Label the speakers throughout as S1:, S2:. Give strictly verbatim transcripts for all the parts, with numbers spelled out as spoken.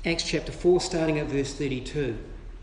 S1: Acts chapter four, starting at verse thirty-two.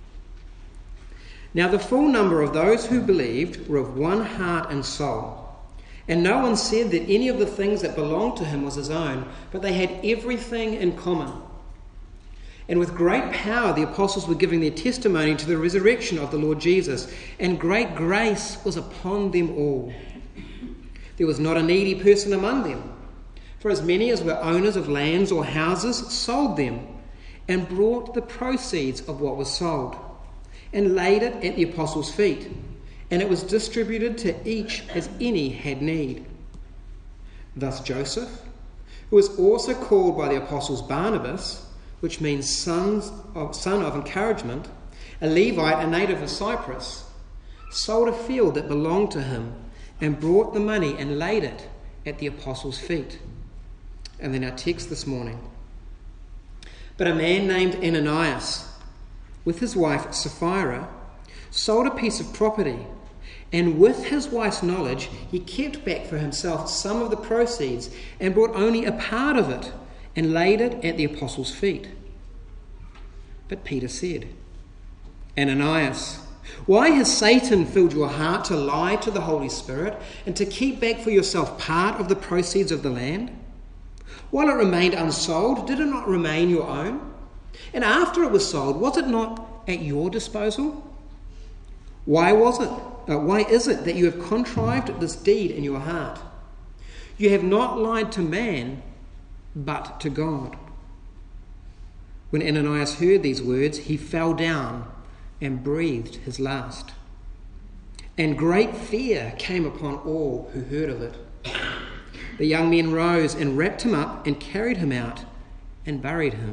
S1: Now the full number of those who believed were of one heart and soul, and no one said that any of the things that belonged to him was his own, but they had everything in common. And with great power the apostles were giving their testimony to the resurrection of the Lord Jesus, and great grace was upon them all. There was not a needy person among them, for as many as were owners of lands or houses sold them, and brought the proceeds of what was sold, and laid it at the apostles' feet, and it was distributed to each as any had need. Thus Joseph, who was also called by the apostles Barnabas, which means sons of, son of encouragement, a Levite, a native of Cyprus, sold a field that belonged to him, and brought the money and laid it at the apostles' feet. And then our text this morning. But a man named Ananias, with his wife Sapphira, sold a piece of property, and with his wife's knowledge he kept back for himself some of the proceeds, and brought only a part of it, and laid it at the apostles' feet. But Peter said, Ananias, why has Satan filled your heart to lie to the Holy Spirit and to keep back for yourself part of the proceeds of the land? While it remained unsold, did it not remain your own? And after it was sold, was it not at your disposal? Why was it? Uh, why is it that you have contrived this deed in your heart? You have not lied to man, but to God. When Ananias heard these words, he fell down and breathed his last. And great fear came upon all who heard of it. The young men rose and wrapped him up and carried him out and buried him.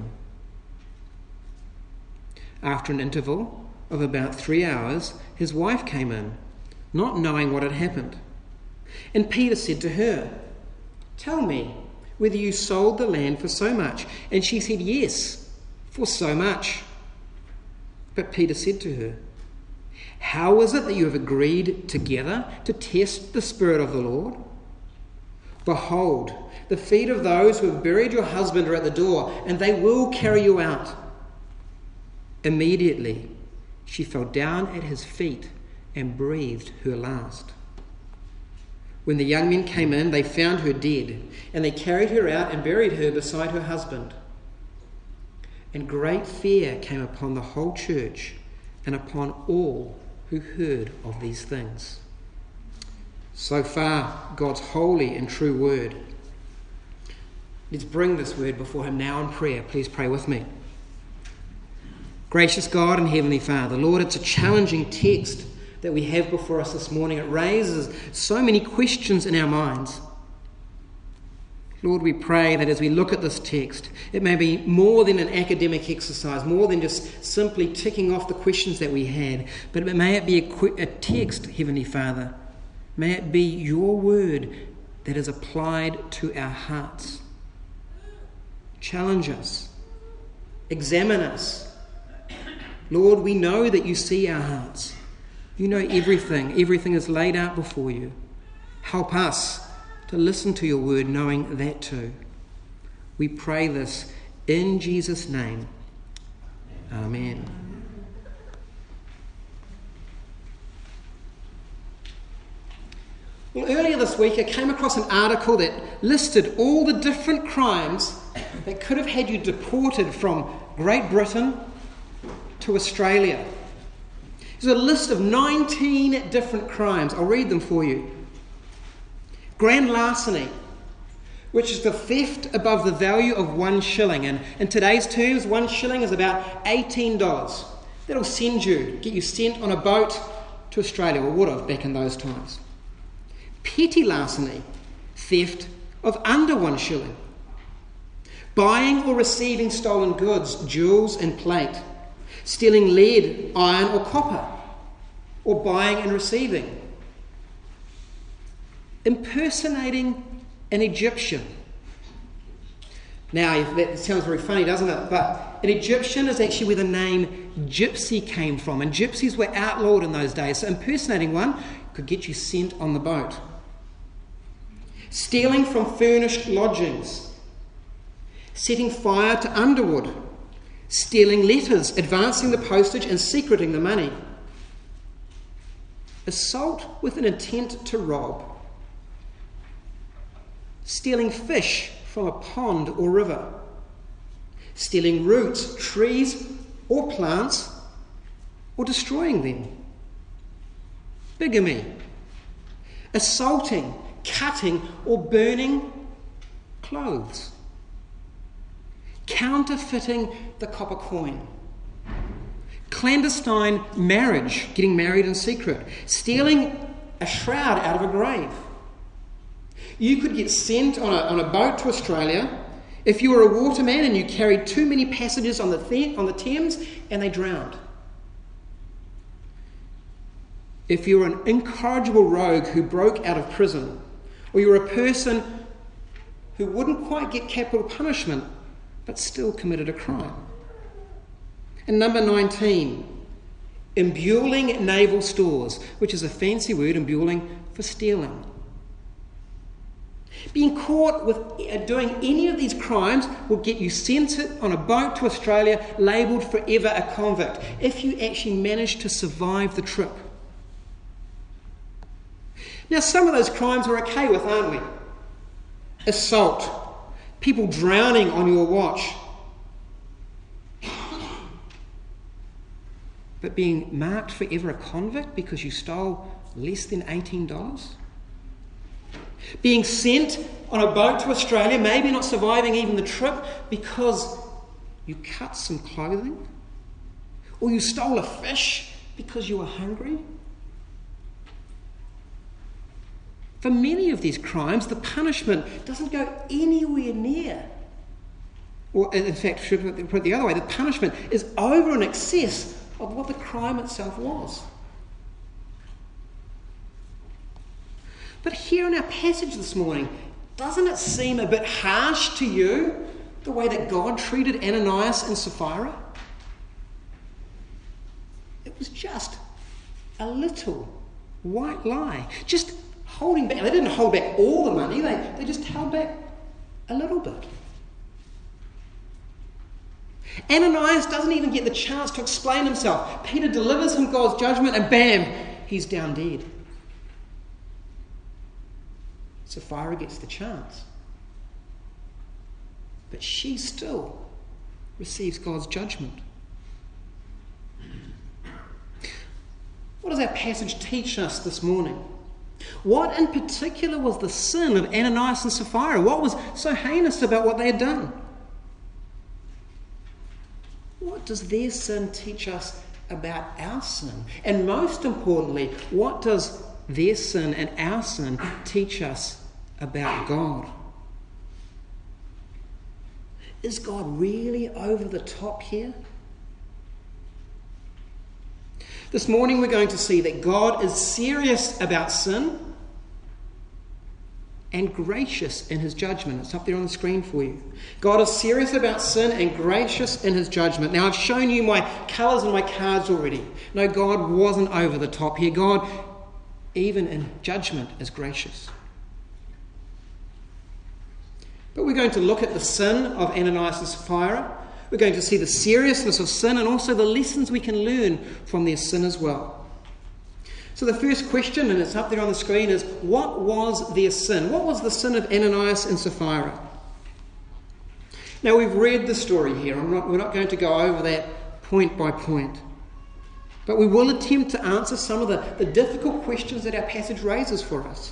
S1: After an interval of about three hours, his wife came in, not knowing what had happened. And Peter said to her, Tell me whether you sold the land for so much. And she said, Yes, for so much. But Peter said to her, How is it that you have agreed together to test the Spirit of the Lord? Behold, the feet of those who have buried your husband are at the door, and they will carry you out. Immediately she fell down at his feet and breathed her last. When the young men came in, they found her dead, and they carried her out and buried her beside her husband. And great fear came upon the whole church and upon all who heard of these things. So far, God's holy and true word. Let's bring this word before him now in prayer. Please pray with me. Gracious God and Heavenly Father, Lord, it's a challenging text that we have before us this morning. It raises so many questions in our minds. Lord, we pray that as we look at this text, it may be more than an academic exercise, more than just simply ticking off the questions that we had, but may it be a, qu- a text, Heavenly Father. May it be your word that is applied to our hearts. Challenge us. Examine us. Lord, we know that you see our hearts. You know everything. Everything is laid out before you. Help us to listen to your word, knowing that too. We pray this in Jesus' name. Amen. Well, earlier this week I came across an article that listed all the different crimes that could have had you deported from Great Britain to Australia. There's a list of nineteen different crimes. I'll read them for you. Grand larceny, which is the theft above the value of one shilling. And in today's terms, one shilling is about eighteen dollars. That'll send you, get you sent on a boat to Australia, or would have back in those times. Petty larceny, theft of under one shilling. Buying or receiving stolen goods, jewels and plate. Stealing lead, iron or copper. Or buying and receiving. Impersonating an Egyptian. Now, that sounds very funny, doesn't it? But an Egyptian is actually where the name gypsy came from. And gypsies were outlawed in those days. So impersonating one could get you sent on the boat. Stealing from furnished lodgings. Setting fire to underwood. stealing letters, advancing the postage and secreting the money. Assault with an intent to rob. Stealing fish from a pond or river. Stealing roots, trees or plants, or destroying them. Bigamy. Assaulting, cutting or burning clothes. Counterfeiting the copper coin. Clandestine marriage, getting married in secret. Stealing a shroud out of a grave. You could get sent on a, on a boat to Australia if you were a waterman and you carried too many passengers on the, the on the Thames and they drowned. If you were an incorrigible rogue who broke out of prison, or you were a person who wouldn't quite get capital punishment but still committed a crime. And number nineteen, embezzling naval stores, which is a fancy word, embezzling, for stealing. Being caught with doing any of these crimes will get you sent on a boat to Australia, labelled forever a convict, if you actually manage to survive the trip. Now, some of those crimes we're okay with, aren't we? Assault, people drowning on your watch. But being marked forever a convict because you stole less than eighteen dollars? Being sent on a boat to Australia, maybe not surviving even the trip because you cut some clothing? Or you stole a fish because you were hungry? For many of these crimes, the punishment doesn't go anywhere near. Or in fact, should put it the other way, the punishment is over in excess of what the crime itself was. But here in our passage this morning, doesn't it seem a bit harsh to you, the way that God treated Ananias and Sapphira? It was just a little white lie. Just holding back. They didn't hold back all the money, they, they just held back a little bit. Ananias doesn't even get the chance to explain himself. Peter delivers him God's judgment and bam, he's down dead. Sapphira gets the chance. But she still receives God's judgment. What does our passage teach us this morning? What in particular was the sin of Ananias and Sapphira? What was so heinous about what they had done? What does their sin teach us about our sin? And most importantly, what does their sin and our sin teach us about God? Is God really over the top here? This morning we're going to see that God is serious about sin and gracious in his judgment. It's up there on the screen for you. God is serious about sin and gracious in his judgment. Now, I've shown you my colours and my cards already. No, God wasn't over the top here. God, even in judgment, is gracious. But we're going to look at the sin of Ananias and Sapphira. We're going to see the seriousness of sin and also the lessons we can learn from their sin as well. So the first question, and it's up there on the screen, is what was their sin? What was the sin of Ananias and Sapphira? Now, we've read the story here. I'm not, we're not going to go over that point by point. But we will attempt to answer some of the, the difficult questions that our passage raises for us.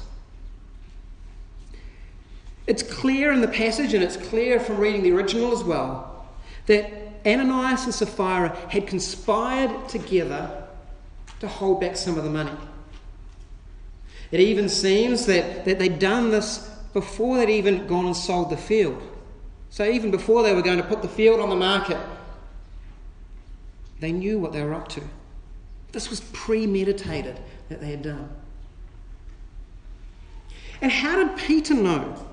S1: It's clear in the passage, and it's clear from reading the original as well, that Ananias and Sapphira had conspired together to hold back some of the money. It even seems that, that they'd done this before they'd even gone and sold the field. So even before they were going to put the field on the market, they knew what they were up to. This was premeditated that they had done. And how did Peter know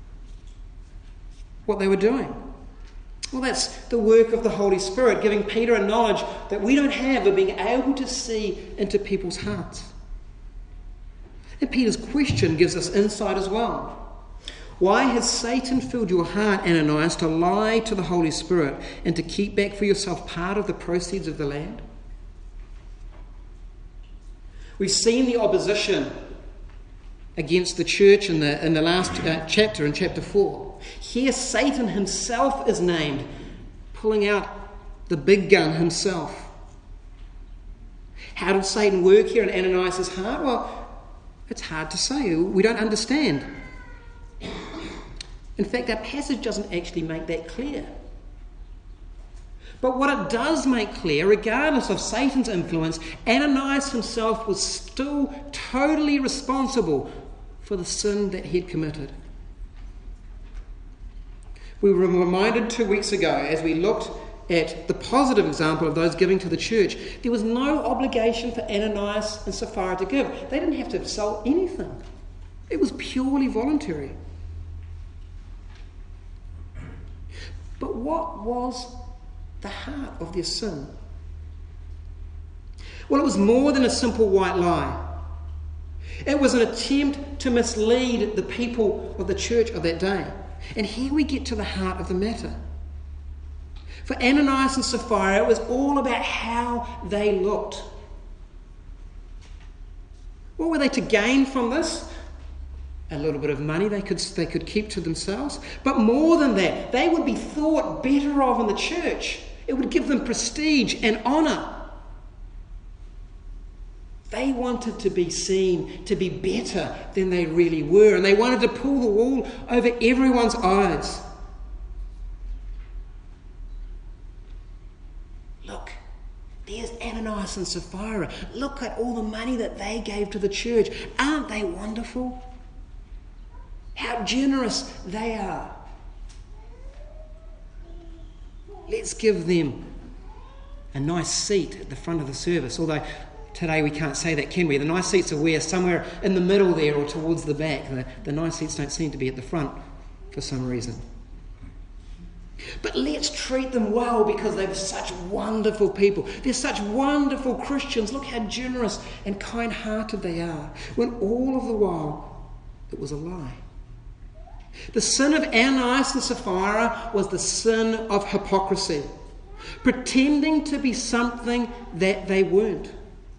S1: what they were doing? Well, that's the work of the Holy Spirit, giving Peter a knowledge that we don't have of being able to see into people's hearts. And Peter's question gives us insight as well. Why has Satan filled your heart, Ananias, to lie to the Holy Spirit and to keep back for yourself part of the proceeds of the land? We've seen the opposition against the church in the, in the last uh, chapter, in chapter four. Here Satan himself is named, pulling out the big gun himself. How did Satan work here in Ananias' heart? Well, it's hard to say. We don't understand. In fact, our passage doesn't actually make that clear. But what it does make clear, regardless of Satan's influence, Ananias himself was still totally responsible for the sin that he'd committed. We were reminded two weeks ago, as we looked at the positive example of those giving to the church, there was no obligation for Ananias and Sapphira to give. They didn't have to sell anything. It was purely voluntary. But what was the heart of their sin? Well, it was more than a simple white lie. It was an attempt to mislead the people of the church of that day. And here we get to the heart of the matter. For Ananias and Sapphira, it was all about how they looked. What were they to gain from this? A little bit of money they could, they could keep to themselves. But more than that, they would be thought better of in the church. It would give them prestige and honour. They wanted to be seen to be better than they really were, and they wanted to pull the wool over everyone's eyes. Look, there's Ananias and Sapphira. Look at all the money that they gave to the church. Aren't they wonderful? How generous they are. Let's give them a nice seat at the front of the service. Although today we can't say that, can we? The nice seats are where somewhere in the middle there or towards the back. The, the nice seats don't seem to be at the front for some reason. But let's treat them well because they're such wonderful people. They're such wonderful Christians. Look how generous and kind-hearted they are. When all of the while it was a lie. The sin of Ananias and Sapphira was the sin of hypocrisy, pretending to be something that they weren't.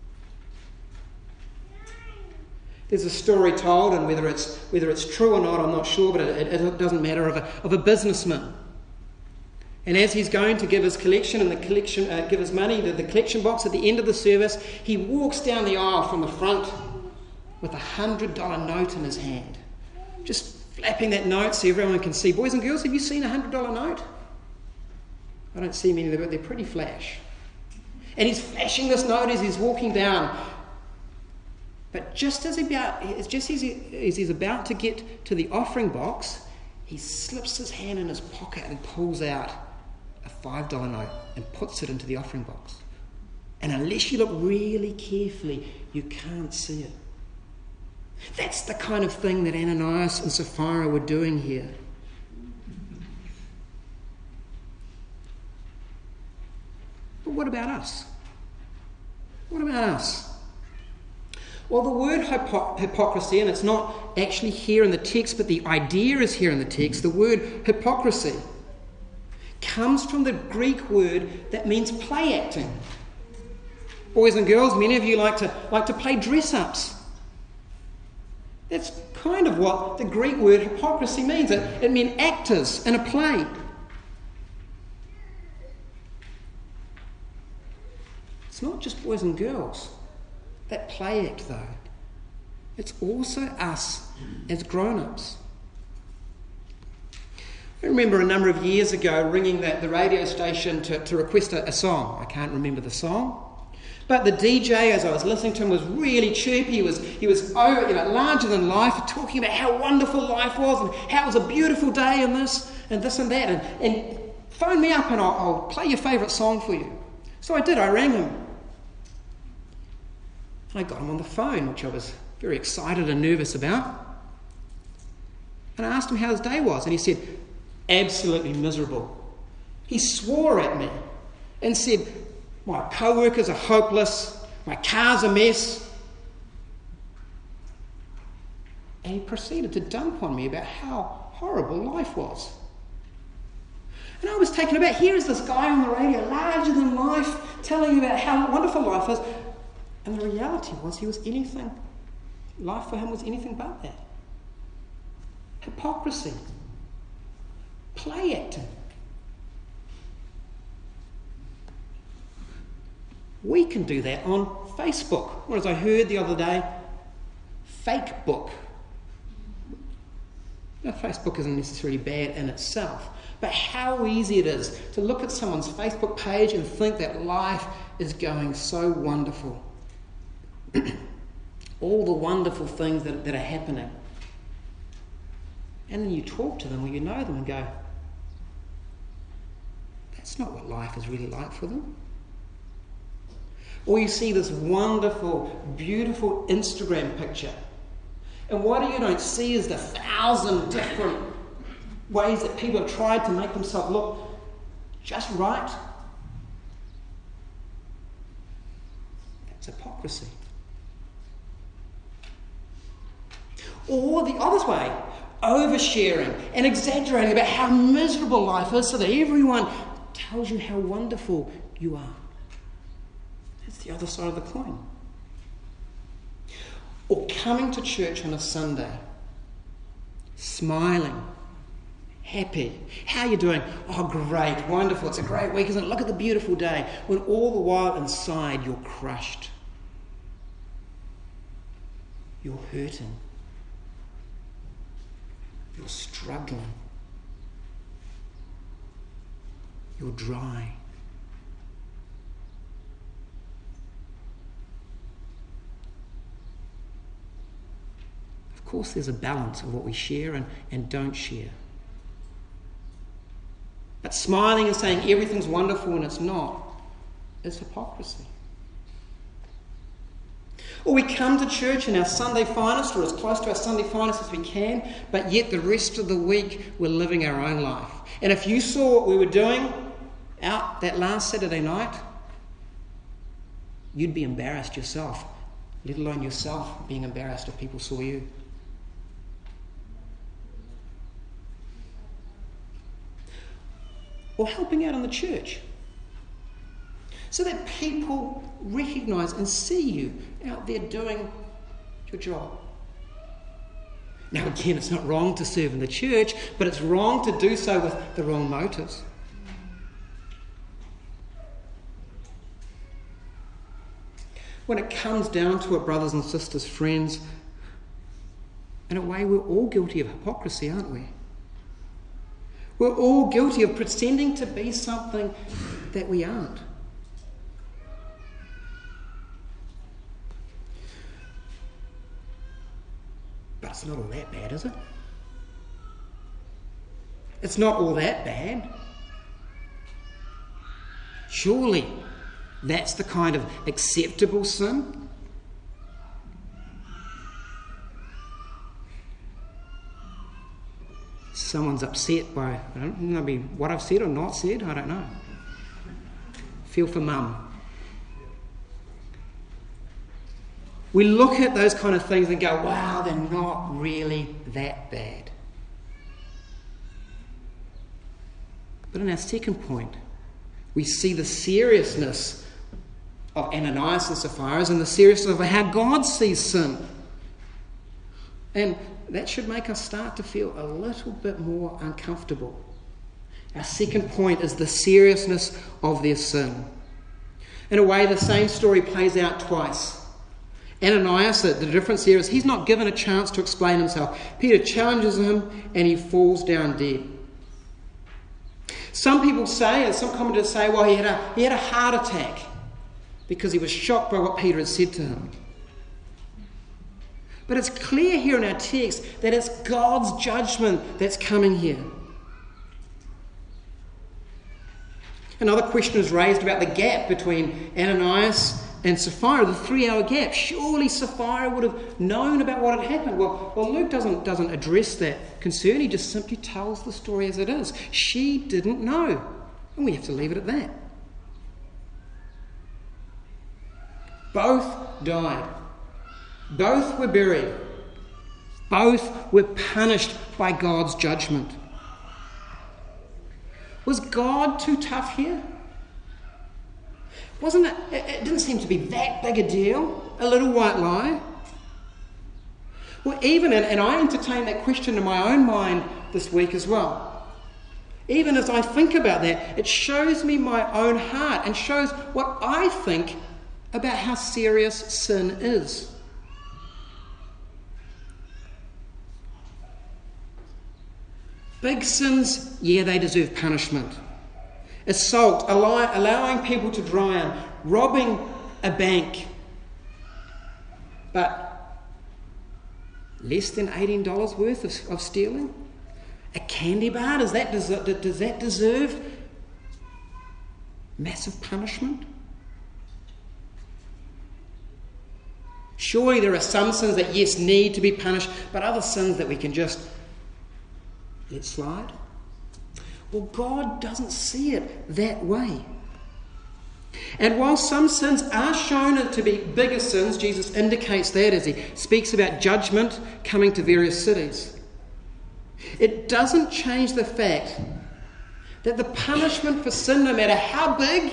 S1: There's a story told, and whether it's whether it's true or not, I'm not sure, but it, it doesn't matter, of a, of a businessman. And as he's going to give his collection and the collection, uh, give his money to the collection box at the end of the service, he walks down the aisle from the front with a hundred dollar note in his hand, just flapping that note so everyone can see. Boys and girls, have you seen a hundred dollar note? I don't see many, but they're pretty flash. And he's flashing this note as he's walking down. But just as, he about, just as, he, as he's about to get to the offering box, he slips his hand in his pocket and pulls out a five dollar note and puts it into the offering box. And unless you look really carefully, you can't see it. That's the kind of thing that Ananias and Sapphira were doing here. But what about us? What about us? Well, the word hypo- hypocrisy, and it's not actually here in the text, but the idea is here in the text, the word hypocrisy comes from the Greek word that means play acting. Boys and girls, many of you like to like to play dress-ups. That's kind of what the Greek word hypocrisy means. It, it meant actors in a play. It's not just boys and girls that play act, though. It's also us as grown-ups. I remember a number of years ago ringing the, the radio station to, to request a, a song. I can't remember the song. But the D J, as I was listening to him, was really chirpy. He was, he was oh, you know, larger than life, talking about how wonderful life was and how it was a beautiful day and this and this and that. And, and phone me up and I'll, I'll play your favourite song for you. So I did. I rang him. And I got him on the phone, which I was very excited and nervous about. And I asked him how his day was. And he said, absolutely miserable. He swore at me and said, my co-workers are hopeless, my car's a mess. And he proceeded to dump on me about how horrible life was. And I was taken aback. Here is this guy on the radio, larger than life, telling about how wonderful life is. And the reality was he was anything, life for him was anything but that. Hypocrisy. Play acting. We can do that on Facebook. Or as I heard the other day, fake book. Now, Facebook isn't necessarily bad in itself, but how easy it is to look at someone's Facebook page and think that life is going so wonderful. All the wonderful things that, that are happening. And then you talk to them or you know them and go, that's not what life is really like for them. Or you see this wonderful, beautiful Instagram picture. And what you don't see is the thousand different ways that people have tried to make themselves look just right. That's hypocrisy. Or the other way, oversharing and exaggerating about how miserable life is so that everyone tells you how wonderful you are. That's the other side of the coin. Or coming to church on a Sunday, smiling, happy. How are you doing? Oh, great, wonderful, it's a great week, isn't it? Look at the beautiful day. When all the while inside you're crushed. You're hurting. You're struggling. You're dry. Of course, there's a balance of what we share and, and don't share. But smiling and saying everything's wonderful when it's not is hypocrisy. Or we come to church in our Sunday finest, or as close to our Sunday finest as we can, but yet the rest of the week we're living our own life. And if you saw what we were doing out that last Saturday night, you'd be embarrassed yourself, let alone yourself being embarrassed if people saw you. Or helping out in the church, so that people recognise and see you out there doing your job. Now again, it's not wrong to serve in the church, but it's wrong to do so with the wrong motives. When it comes down to it, brothers and sisters, friends, in a way we're all guilty of hypocrisy, aren't we? We're all guilty of pretending to be something that we aren't. But it's not all that bad, is it? It's not all that bad. Surely that's the kind of acceptable sin. Someone's upset by, I don't know, maybe what I've said or not said, I don't know. Feel for mum. We look at those kind of things and go, wow, they're not really that bad. But in our second point, we see the seriousness of Ananias and Sapphira and the seriousness of how God sees sin. And that should make us start to feel a little bit more uncomfortable. Our second point is the seriousness of their sin. In a way, the same story plays out twice. Ananias, the difference here is he's not given a chance to explain himself. Peter challenges him and he falls down dead. Some people say, and some commentators say, well, he had a, he had a heart attack because he was shocked by what Peter had said to him. But it's clear here in our text that it's God's judgment that's coming here. Another question is raised about the gap between Ananias and Sapphira, the three-hour gap. Surely Sapphira would have known about what had happened. Well, well Luke doesn't, doesn't address that concern. He just simply tells the story as it is. She didn't know. And we have to leave it at that. Both died. Both were buried. Both were punished by God's judgment. Was God too tough here? Wasn't it? It didn't seem to be that big a deal. A little white lie. Well, even, and, and I entertained that question in my own mind this week as well. Even as I think about that, it shows me my own heart and shows what I think about how serious sin is. Big sins, yeah, they deserve punishment. Assault, allow, allowing people to drown, robbing a bank. But less than eighteen dollars worth of, of stealing? A candy bar, does that, deserve, does that deserve massive punishment? Surely there are some sins that, yes, need to be punished, but other sins that we can just let slide. Well, God doesn't see it that way. And while some sins are shown to be bigger sins, Jesus indicates that as he speaks about judgment coming to various cities, it doesn't change the fact that the punishment for sin, no matter how big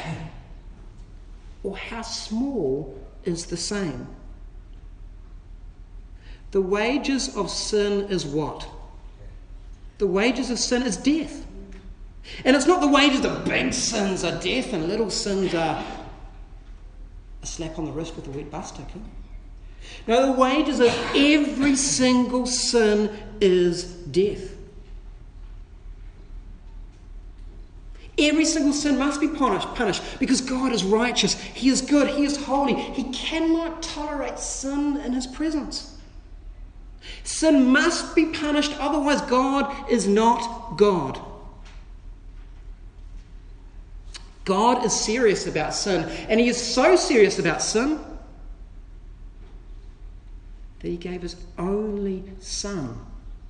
S1: or how small, is the same. The wages of sin is what? The wages of sin is death. And it's not the wages of big sins are death and little sins are a slap on the wrist with a wet bus ticket. No, the wages of every single sin is death. Every single sin must be punished, punished because God is righteous, He is good, He is holy. He cannot tolerate sin in His presence. Sin must be punished, otherwise God is not God. God is serious about sin, and He is so serious about sin that He gave His only Son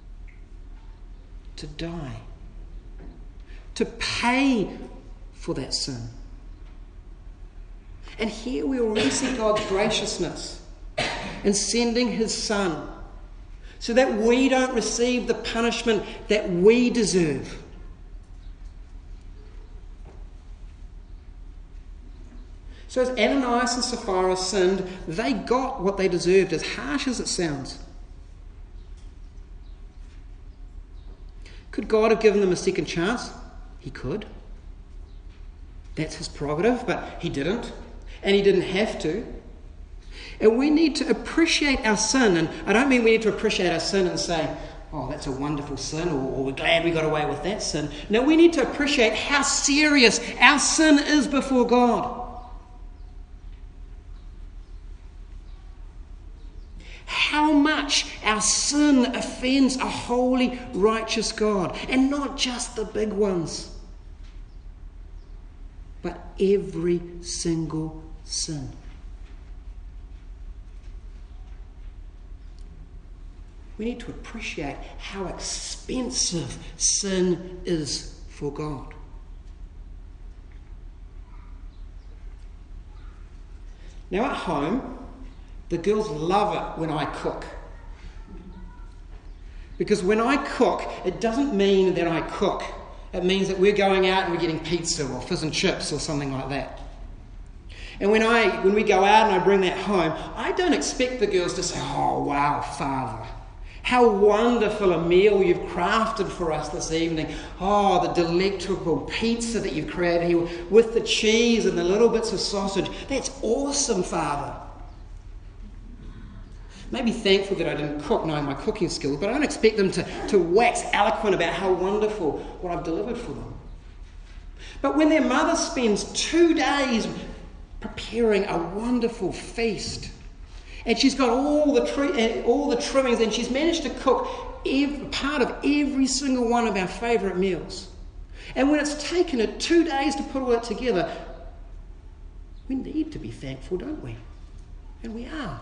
S1: to die, to pay for that sin. And here we already see God's graciousness in sending His Son so that we don't receive the punishment that we deserve. So as Ananias and Sapphira sinned, they got what they deserved, as harsh as it sounds. Could God have given them a second chance? He could. That's His prerogative, but He didn't. And He didn't have to. And we need to appreciate our sin. And I don't mean we need to appreciate our sin and say, oh, that's a wonderful sin, or, or we're glad we got away with that sin. No, we need to appreciate how serious our sin is before God. How much our sin offends a holy, righteous God. And not just the big ones, but every single sin. We need to appreciate how expensive sin is for God. Now at home, the girls love it when I cook. Because when I cook, it doesn't mean that I cook. It means that we're going out and we're getting pizza or fish and chips or something like that. And when I when we go out and I bring that home, I don't expect the girls to say, oh, wow, Father, how wonderful a meal you've crafted for us this evening. Oh, the delectable pizza that you've created here with the cheese and the little bits of sausage. That's awesome, Father. Maybe thankful that I didn't cook, knowing my cooking skills, but I don't expect them to, to wax eloquent about how wonderful what I've delivered for them. But when their mother spends two days preparing a wonderful feast, and she's got all the tri- all the trimmings, and she's managed to cook every, part of every single one of our favourite meals, and when it's taken her two days to put all that together, we need to be thankful, don't we? And we are.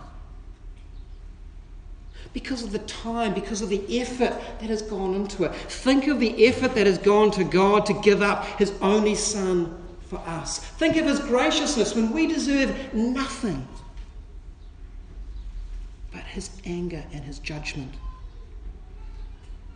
S1: Because of the time, because of the effort that has gone into it. Think of the effort that has gone to God to give up His only Son for us. Think of His graciousness when we deserve nothing but His anger and His judgment.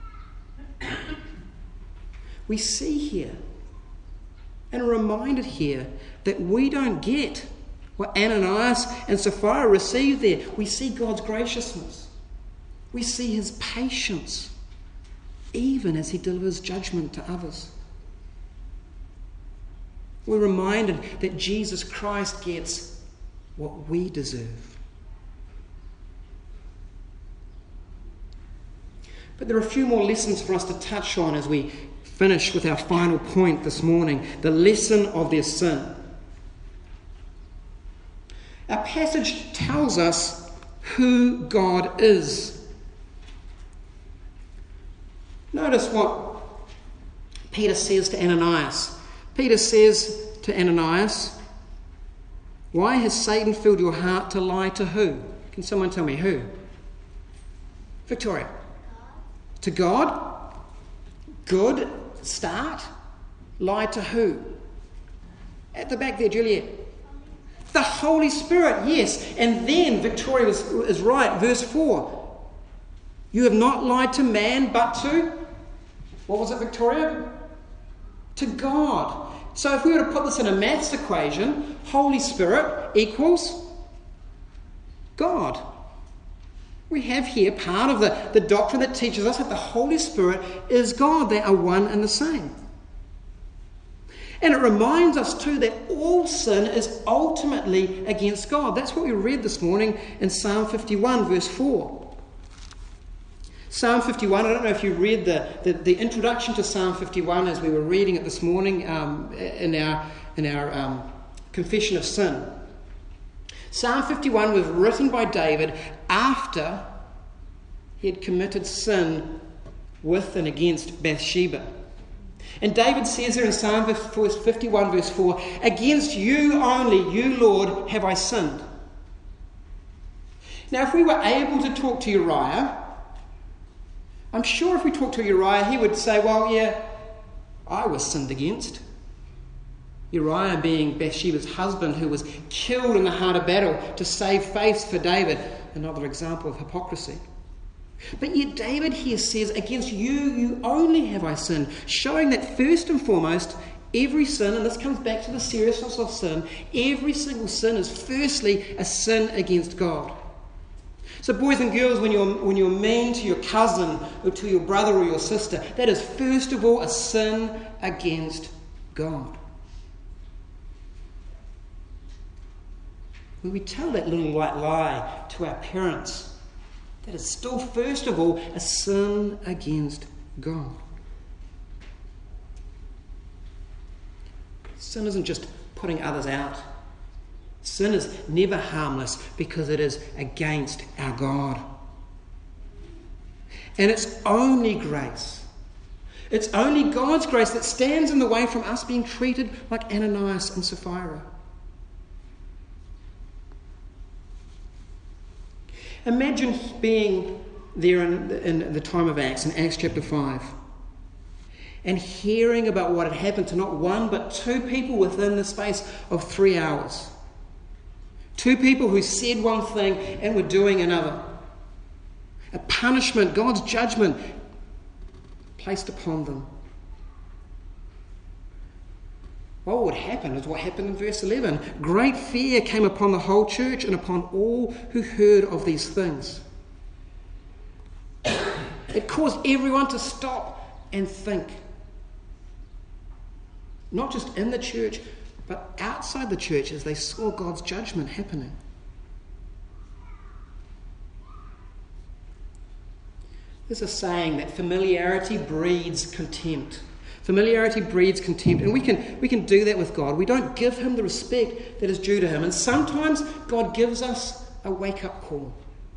S1: We see here and are reminded here that we don't get what Ananias and Sapphira received there. We see God's graciousness. We see his patience, even as he delivers judgment to others. We're reminded that Jesus Christ gets what we deserve. But there are a few more lessons for us to touch on as we finish with our final point this morning, the lesson of their sin. Our passage tells us who God is. Notice what Peter says to Ananias. Peter says to Ananias, "Why has Satan filled your heart to lie to who?" Can someone tell me who? Victoria. To God? Good start. Lie to who? At the back there, Juliet. The Holy Spirit, yes. And then Victoria is, is right, verse four. You have not lied to man, but to, what was it, Victoria? To God. So if we were to put this in a maths equation, Holy Spirit equals God. We have here part of the, the doctrine that teaches us that the Holy Spirit is God. They are one and the same. And it reminds us too that all sin is ultimately against God. That's what we read this morning in Psalm fifty-one, verse four. Psalm fifty-one, I don't know if you read the, the, the introduction to Psalm fifty-one as we were reading it this morning um, in our, in our um, confession of sin. Psalm fifty-one was written by David after he had committed sin with and against Bathsheba. And David says there in Psalm fifty-one verse four, "Against you only, you Lord, have I sinned." Now if we were able to talk to Uriah, I'm sure if we talked to Uriah, he would say, well, yeah, I was sinned against. Uriah being Bathsheba's husband who was killed in the heart of battle to save face for David. Another example of hypocrisy. But yet David here says, against you, you only have I sinned, showing that first and foremost, every sin, and this comes back to the seriousness of sin, every single sin is firstly a sin against God. So boys and girls, when you're, when you're mean to your cousin or to your brother or your sister, that is first of all a sin against God. When we tell that little white lie to our parents, that is still first of all a sin against God. Sin isn't just putting others out. Sin is never harmless because it is against our God. And it's only grace. It's only God's grace that stands in the way from us being treated like Ananias and Sapphira. Imagine being there in, in the time of Acts, in Acts chapter five, and hearing about what had happened to not one but two people within the space of three hours. Two people who said one thing and were doing another. A punishment, God's judgment placed upon them. What would happen is what happened in verse eleven. Great fear came upon the whole church and upon all who heard of these things. It caused everyone to stop and think. Not just in the church, but outside the church as they saw God's judgment happening. There's a saying that familiarity breeds contempt. Familiarity breeds contempt, and we can we can do that with God. We don't give him the respect that is due to him, and sometimes God gives us a wake-up call.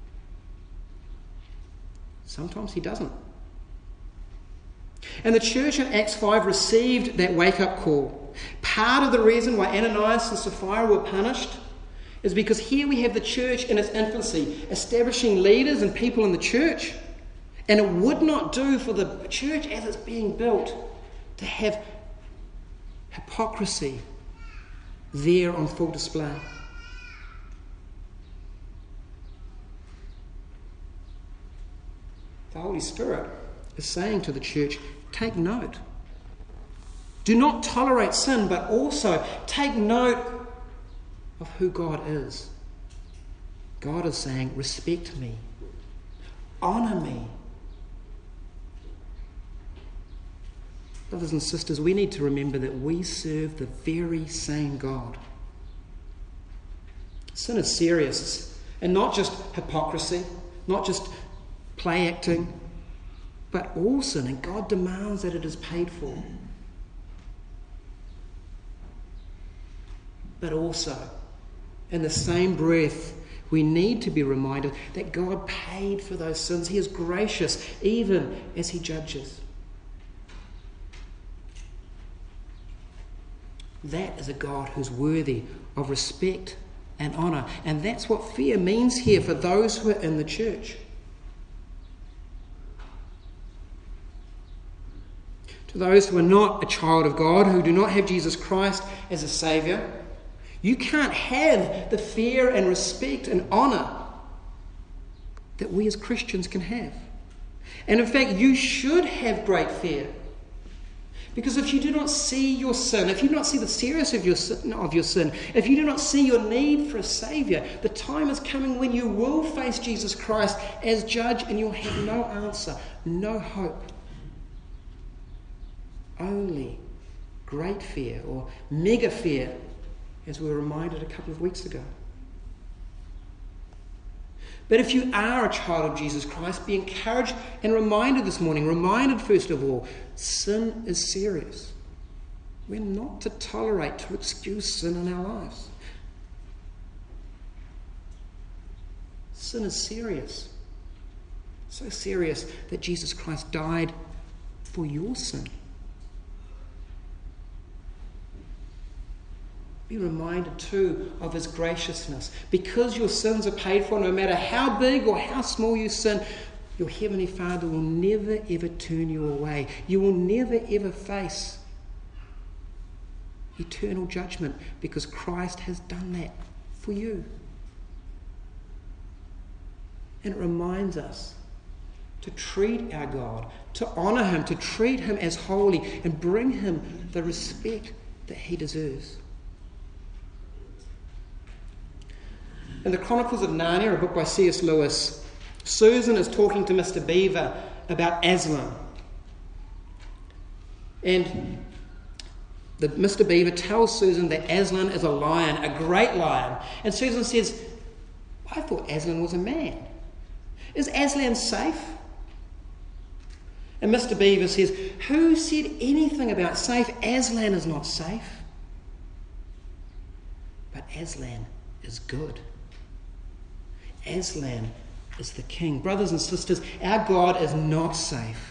S1: Sometimes he doesn't. And the church in Acts five received that wake-up call. Part of the reason why Ananias and Sapphira were punished is because here we have the church in its infancy, establishing leaders and people in the church, and it would not do for the church as it's being built to have hypocrisy there on full display. The Holy Spirit is saying to the church, take note. Do not tolerate sin, but also take note of who God is. God is saying, respect me, honour me. Brothers and sisters, we need to remember that we serve the very same God. Sin is serious, and not just hypocrisy, not just play acting, but all sin, and God demands that it is paid for. But also, in the same breath, we need to be reminded that God paid for those sins. He is gracious even as he judges. That is a God who's worthy of respect and honour. And that's what fear means here for those who are in the church. To those who are not a child of God, who do not have Jesus Christ as a Saviour, you can't have the fear and respect and honour that we as Christians can have. And in fact, you should have great fear. Because if you do not see your sin, if you do not see the seriousness of your sin, of your sin, if you do not see your need for a Saviour, the time is coming when you will face Jesus Christ as judge and you'll have no answer, no hope. Only great fear or mega fear, as we were reminded a couple of weeks ago. But if you are a child of Jesus Christ, be encouraged and reminded this morning, reminded first of all, sin is serious. We're not to tolerate, to excuse sin in our lives. Sin is serious. So serious that Jesus Christ died for your sin. Be reminded too of his graciousness. Because your sins are paid for, no matter how big or how small you sin, your Heavenly Father will never ever turn you away. You will never ever face eternal judgment because Christ has done that for you. And it reminds us to treat our God, to honour him, to treat him as holy and bring him the respect that he deserves. In the Chronicles of Narnia, a book by C S Lewis, Susan is talking to Mister Beaver about Aslan. And the, Mister Beaver tells Susan that Aslan is a lion, a great lion. And Susan says, I thought Aslan was a man. Is Aslan safe? And Mister Beaver says, who said anything about safe? Aslan is not safe. But Aslan is good. Aslan is the king. Brothers and sisters, our God is not safe.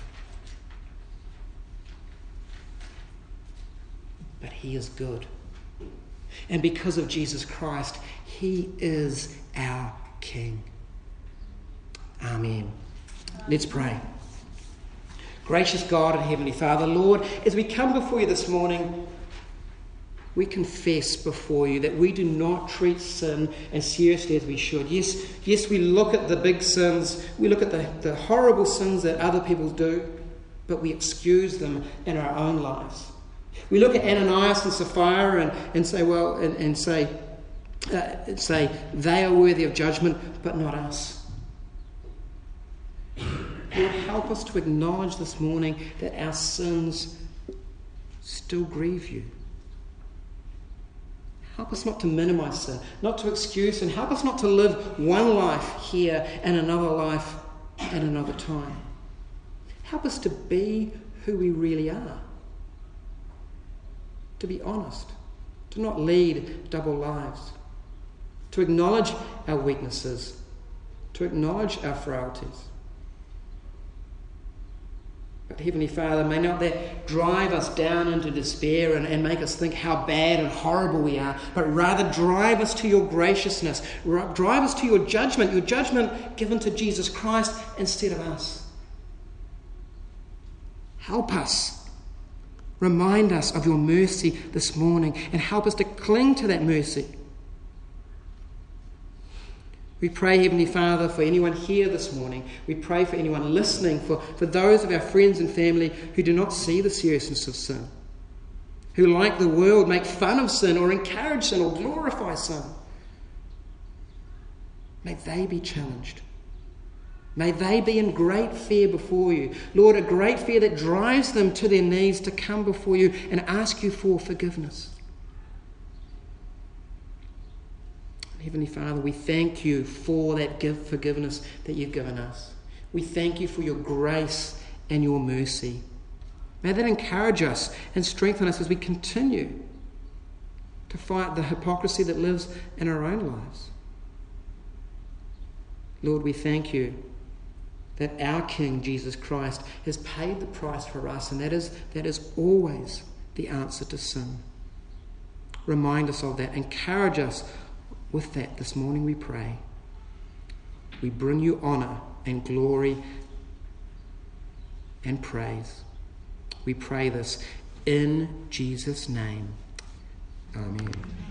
S1: But he is good. And because of Jesus Christ, he is our king. Amen. Let's pray. Gracious God and Heavenly Father, Lord, as we come before you this morning, we confess before you that we do not treat sin as seriously as we should. Yes, yes, we look at the big sins, we look at the, the horrible sins that other people do, but we excuse them in our own lives. We look at Ananias and Sapphira and, and say, well, and, and say, uh, say they are worthy of judgment, but not us. Lord, help us to acknowledge this morning that our sins still grieve you. Help us not to minimise sin, not to excuse sin. Help us not to live one life here and another life at another time. Help us to be who we really are. To be honest, to not lead double lives, to acknowledge our weaknesses, to acknowledge our frailties. But Heavenly Father, may not that drive us down into despair and, and make us think how bad and horrible we are, but rather drive us to your graciousness, drive us to your judgment, your judgment given to Jesus Christ instead of us. Help us. Remind us of your mercy this morning and help us to cling to that mercy. We pray, Heavenly Father, for anyone here this morning. We pray for anyone listening, for, for those of our friends and family who do not see the seriousness of sin. who, like the world, make fun of sin or encourage sin or glorify sin. May they be challenged. May they be in great fear before you. Lord, a great fear that drives them to their knees to come before you and ask you for forgiveness. Heavenly Father, we thank you for that gift forgiveness that you've given us. We thank you for your grace and your mercy. May that encourage us and strengthen us as we continue to fight the hypocrisy that lives in our own lives. Lord, we thank you that our King, Jesus Christ, has paid the price for us, and that is, that is always the answer to sin. Remind us of that. Encourage us with that this morning, we pray. We bring you honour and glory and praise. We pray this in Jesus' name. Amen.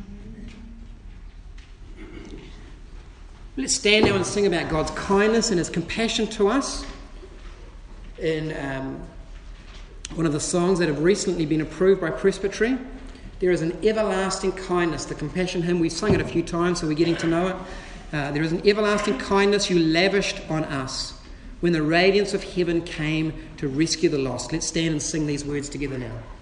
S1: Let's stand now and sing about God's kindness and his compassion to us. In um, one of the songs that have recently been approved by Presbytery, there is an everlasting kindness, the compassion hymn. We've sung it a few times, so we're getting to know it. Uh, there is an everlasting kindness you lavished on us when the radiance of heaven came to rescue the lost. Let's stand and sing these words together now.